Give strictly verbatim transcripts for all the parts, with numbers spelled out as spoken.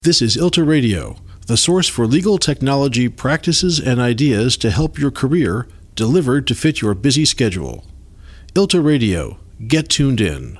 This is ILTA Radio, the source for legal technology practices and ideas to help your career, delivered to fit your busy schedule. ILTA Radio, get tuned in.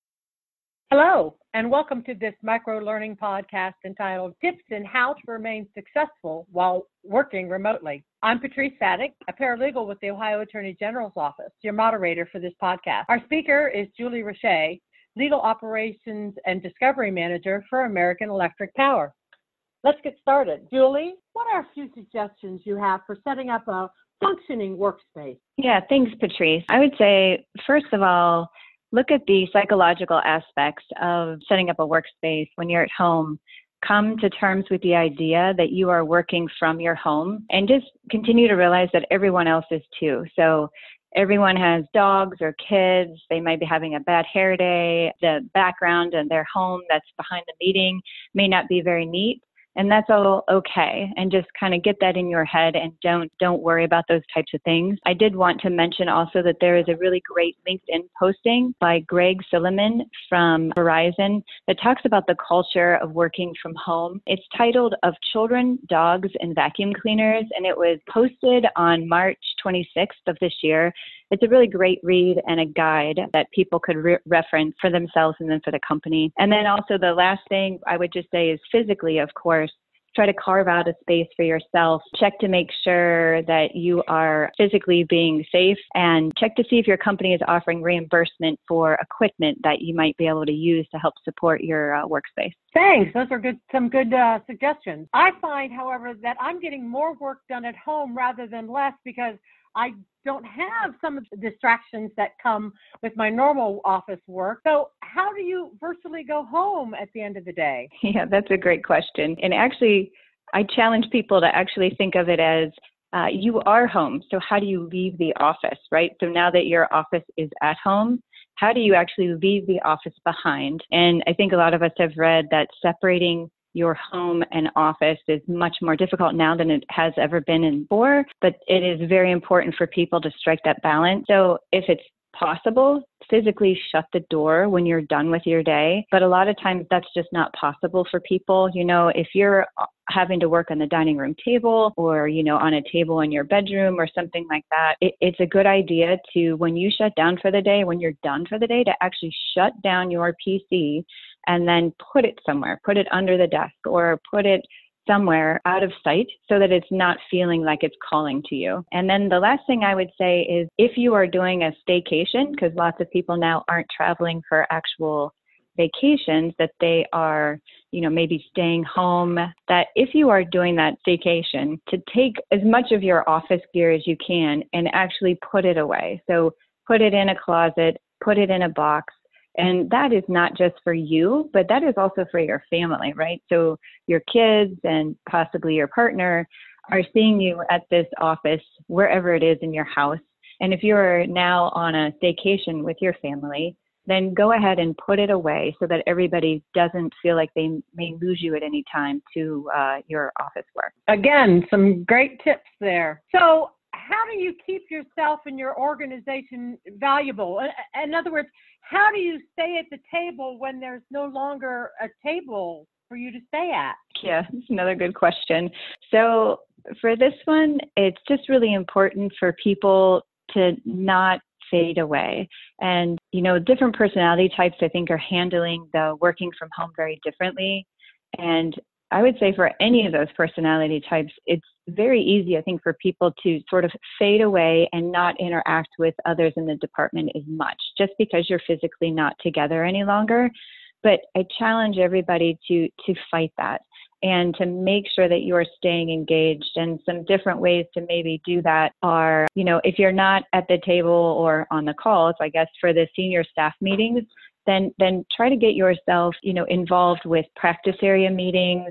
Hello, and welcome to this micro-learning podcast entitled Tips in How to Remain Successful While Working Remotely. I'm Patrice Sadek, a paralegal with the Ohio Attorney General's Office, your moderator for this podcast. Our speaker is Julie Roche, Legal Operations and Discovery Manager for American Electric Power. Let's get started. Julie, what are a few suggestions you have for setting up a functioning workspace? Yeah, thanks, Patrice. I would say, first of all, look at the psychological aspects of setting up a workspace when you're at home. Come to terms with the idea that you are working from your home and just continue to realize that everyone else is too. So everyone has dogs or kids. They might be having a bad hair day. The background in their home that's behind the meeting may not be very neat. And that's all okay. And just kind of get that in your head and don't don't worry about those types of things. I did want to mention also that there is a really great LinkedIn posting by Greg Silliman from Verizon that talks about the culture of working from home. It's titled Of Children, Dogs, and Vacuum Cleaners, and it was posted on March twenty-sixth of this year. It's a really great read and a guide that people could re- reference for themselves and then for the company. And then also the last thing I would just say is physically, of course, try to carve out a space for yourself. Check to make sure that you are physically being safe and check to see if your company is offering reimbursement for equipment that you might be able to use to help support your uh, workspace. Thanks. Those are good, some good uh, suggestions. I find, however, that I'm getting more work done at home rather than less because I don't have some of the distractions that come with my normal office work. So how do you virtually go home at the end of the day? Yeah, that's a great question. And actually, I challenge people to actually think of it as uh, you are home. So how do you leave the office, right? So now that your office is at home, how do you actually leave the office behind? And I think a lot of us have read that separating your home and office is much more difficult now than it has ever been before, but it is very important for people to strike that balance. So if it's possible, physically shut the door when you're done with your day. But a lot of times that's just not possible for people. You know, if you're having to work on the dining room table or, you know, on a table in your bedroom or something like that, it, it's a good idea to, when you shut down for the day, when you're done for the day, to actually shut down your P C and then put it somewhere, put it under the desk or put it somewhere out of sight so that it's not feeling like it's calling to you. And then the last thing I would say is if you are doing a staycation, because lots of people now aren't traveling for actual vacations, that they are, you know, maybe staying home, that if you are doing that staycation, to take as much of your office gear as you can and actually put it away. So put it in a closet, put it in a box. And that is not just for you, but that is also for your family, right? So your kids and possibly your partner are seeing you at this office, wherever it is in your house. And if you're now on a staycation with your family, then go ahead and put it away so that everybody doesn't feel like they may lose you at any time to uh, your office work. Again, some great tips there. So how do you keep yourself and your organization valuable? In other words, how do you stay at the table when there's no longer a table for you to stay at? Yeah, that's another good question. So for this one, it's just really important for people to not fade away. And, you know, different personality types, I think, are handling the working from home very differently. And I would say for any of those personality types, it's very easy, I think, for people to sort of fade away and not interact with others in the department as much, just because you're physically not together any longer. But I challenge everybody to to fight that and to make sure that you are staying engaged. And some different ways to maybe do that are, you know, if you're not at the table or on the calls, I guess for the senior staff meetings, then then try to get yourself, you know, involved with practice area meetings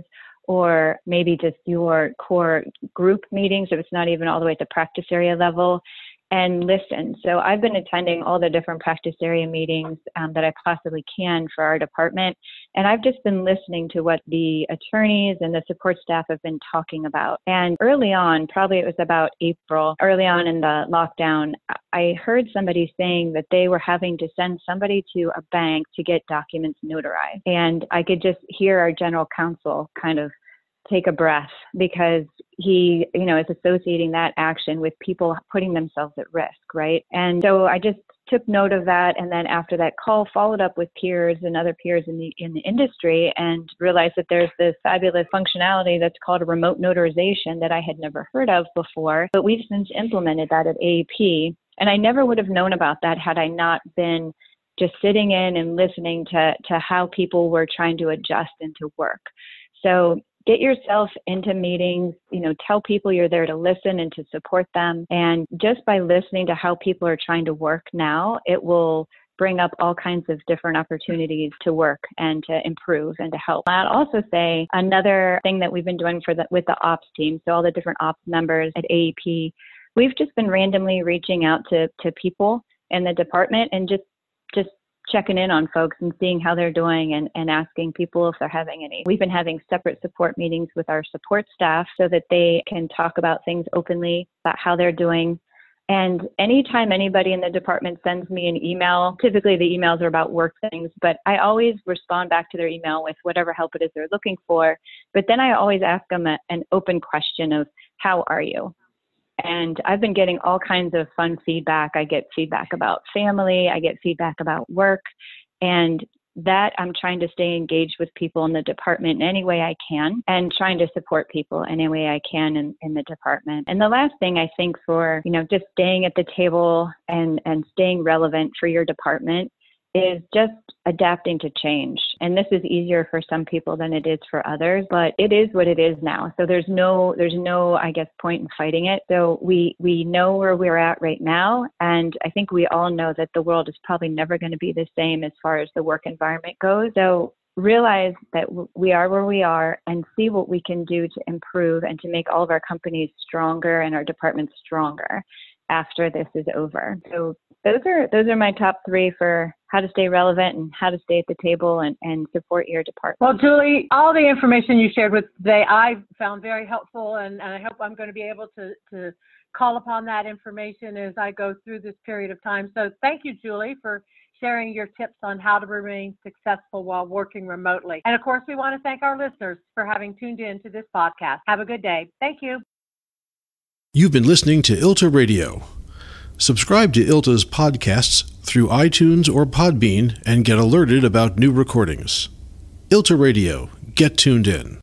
or maybe just your core group meetings if it's not even all the way at the practice area level. and listen. So I've been attending all the different practice area meetings um, that I possibly can for our department. And I've just been listening to what the attorneys and the support staff have been talking about. And early on, probably it was about April, early on in the lockdown, I heard somebody saying that they were having to send somebody to a bank to get documents notarized. And I could just hear our general counsel kind of take a breath, because he, you know, is associating that action with people putting themselves at risk, right? And so I just took note of that, and then after that call, followed up with peers and other peers in the in the industry, and realized that there's this fabulous functionality that's called a remote notarization that I had never heard of before, but we've since implemented that at A A P, and I never would have known about that had I not been just sitting in and listening to to how people were trying to adjust into work. So get yourself into meetings, you know, tell people you're there to listen and to support them. And just by listening to how people are trying to work now, it will bring up all kinds of different opportunities to work and to improve and to help. I'll also say another thing that we've been doing for the, with the ops team, so all the different ops members at A A P, we've just been randomly reaching out to, to people in the department and just, just checking in on folks and seeing how they're doing, and, and asking people if they're having any. We've been having separate support meetings with our support staff so that they can talk about things openly, about how they're doing. And anytime anybody in the department sends me an email, typically the emails are about work things, but I always respond back to their email with whatever help it is they're looking for. But then I always ask them a, an open question of, how are you? And I've been getting all kinds of fun feedback. I get feedback about family. I get feedback about work. And that I'm trying to stay engaged with people in the department in any way I can, and trying to support people in any way I can in, in the department. And the last thing I think for, you know, just staying at the table and, and staying relevant for your department is just adapting to change. And this is easier for some people than it is for others, but it is what it is now. So there's no, there's no, I guess, point in fighting it. So we, we know where we're at right now. And I think we all know that the world is probably never going to be the same as far as the work environment goes. So realize that we are where we are, and see what we can do to improve and to make all of our companies stronger and our departments stronger after this is over. So those are those are my top three for how to stay relevant and how to stay at the table and, and support your department. Well, Julie, all the information you shared with today, I found very helpful, and, and I hope I'm going to be able to, to call upon that information as I go through this period of time. So thank you, Julie, for sharing your tips on how to remain successful while working remotely. And of course, we want to thank our listeners for having tuned in to this podcast. Have a good day. Thank you. You've been listening to I L T A Radio. Subscribe to I L T A's podcasts through iTunes or Podbean and get alerted about new recordings. I L T A Radio. Get tuned in.